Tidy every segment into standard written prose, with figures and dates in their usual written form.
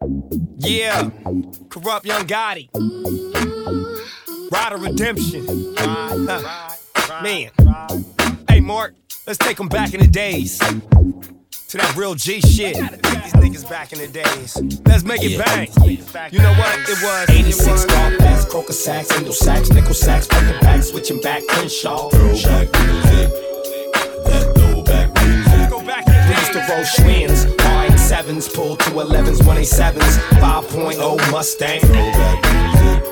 Yeah, Corrupt Young Gotti. Ride of Redemption. Man. Hey, Mark, let's take them back in the days. To that real G shit. These niggas back in the days. Let's make it bang. You know what? It was 86 golf bags, Croker sacks, Endo sacks, nickel sacks, front to back, switching back, Crenshaw. Throwback music. That throwback music. Go back in the days. We used to roll Schwinn's, R87s, pull 211s, 187s, 5.0 Mustang. Throwback music.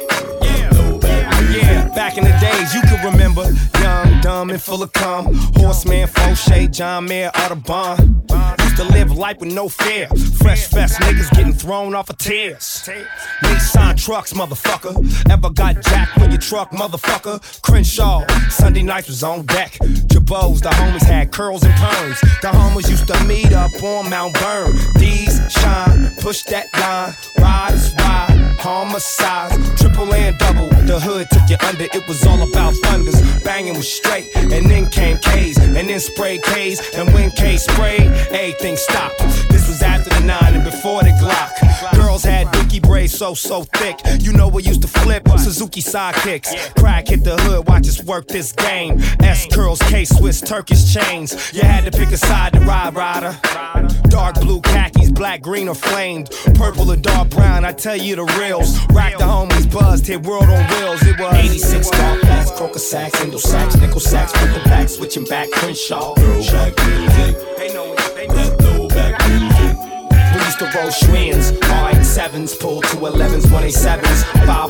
Yeah, back in the days, you can remember. Young, dumb, and full of cum. Horseman, Fauché, John Mayer, Audubon. Used to live life with no fear. Fresh fest niggas getting thrown off of tears. Nissan trucks, motherfucker. Ever got jacked with your truck, motherfucker? Crenshaw, Sunday nights was on deck. Jabos, the homies had curls and perms. The homies used to meet up on Mount Burn. D's shine, push that line. Riders ride, homicides, triple and double. The hood took you under, it was all about thunders. Banging was straight, and then came K's, and then sprayed K's, and when K sprayed, everything stopped. This was after the 9 and before the Glock. Girls had dookie braids so thick. You know we used to flip Suzuki sidekicks. Crack hit the hood, watch us work this game. S curls, K Swiss, Turkish chains. You had to pick a side to ride, rider. Dark blue khakis, black, green, or flamed. Purple or dark brown, I tell you the reals. Rack the homies, buzzed, hit world on wheels. It was 86 golf bags, Croker sacks, Endo sacks, nickel sacks, front to back, switching back, Crenshaw. They Throwback music. know it. That throwback music. We used to roll Schwinn's, R87s, pull 211s, 187s,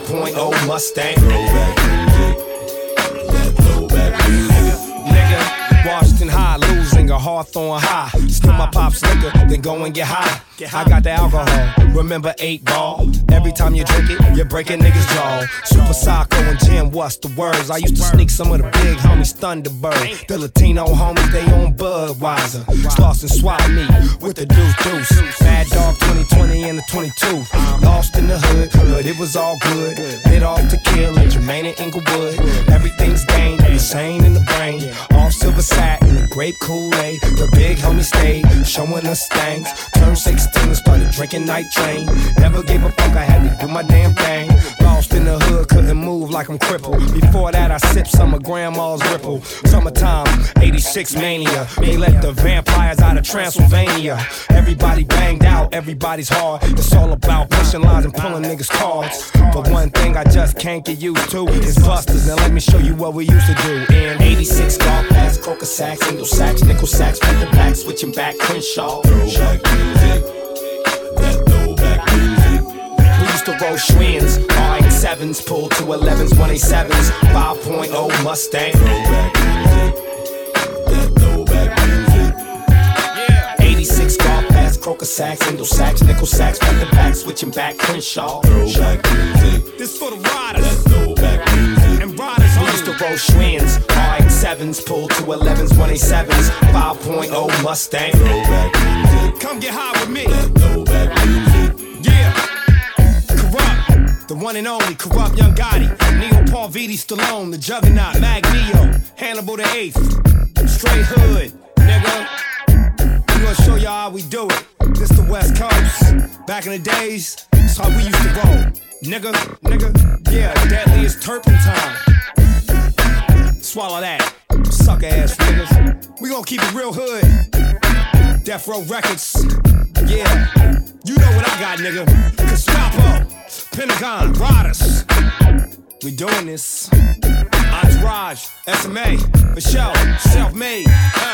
5.0 Mustang. Throwback music. That throwback music. Nigga, Washington High, losing a Hawthorne High. Still my pop's liquor, then go and get high. I got the alcohol, remember 8 ball. Every time you drink it, you're breaking niggas' jaw. Super Socko and Jim, what's the words? I used to sneak some of the big homies Thunderbird. The Latino homies, they on Budweiser. Sloss and swap me with the deuce. Bad Dog 2020 and the 22. Lost in the hood, but it was all good. Lit off to kill in Jermaine and Inglewood. Everything's gained, insane in the brain. All silver satin, the grape Kool-Aid. The big homie stayed, showing us things. Turned 16 and started drinking Night Train. Never gave a fuck, I had to do my damn thing. Lost in the hood, couldn't move like I'm crippled. Before that I sipped some of Grandma's Ripple. Summertime, 86 mania. They let the vampires out of Transylvania. Everybody banged out, everybody's hard. It's all about pushing lines and pulling niggas' cards. But one thing I just can't get used to is busters, and let me show you what we used to do. In 86 golf bags, Croker sacks, Endo sacks, nickel sacks, front to back, switching back, Crenshaw. Throwback music. That throwback music. We used to roll Schwinn's, R87s, pull 211s, 187s, 5.0 Mustang. Throwback music. That throwback music. 86 golf bags, Croker sacks, Endo sacks, nickel sacks, front to back, switching back, Crenshaw. Throwback music. this for the riders. That throwback music. And riders We used to roll Schwinn's, R87s, pull 211s, 187s, 5.0 Mustang. Throwback music. Come get high with me. That throwback music. Yeah. Corrupt. The one and only Corrupt Young Gotti. Neo Paul Viti Stallone. The Juggernaut. Magneto. Hannibal the 8th. Straight hood. Nigga. We gonna show y'all how we do it. This the West Coast. Back in the days, that's how we used to roll. Nigga. Yeah, deadliest turpentine. Swallow that. Sucker ass niggas. We gonna keep it real hood. Death Row Records. Yeah. You know what I got, nigga. Gestapo. Pentagon. Riders. We doing this. Entourage. SMA. For show. Self-made.